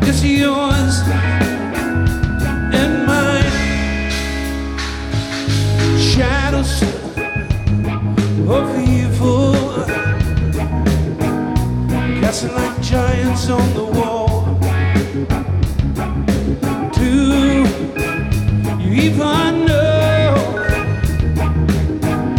is yours and mine. Shadows of evil casting like giants on the wall.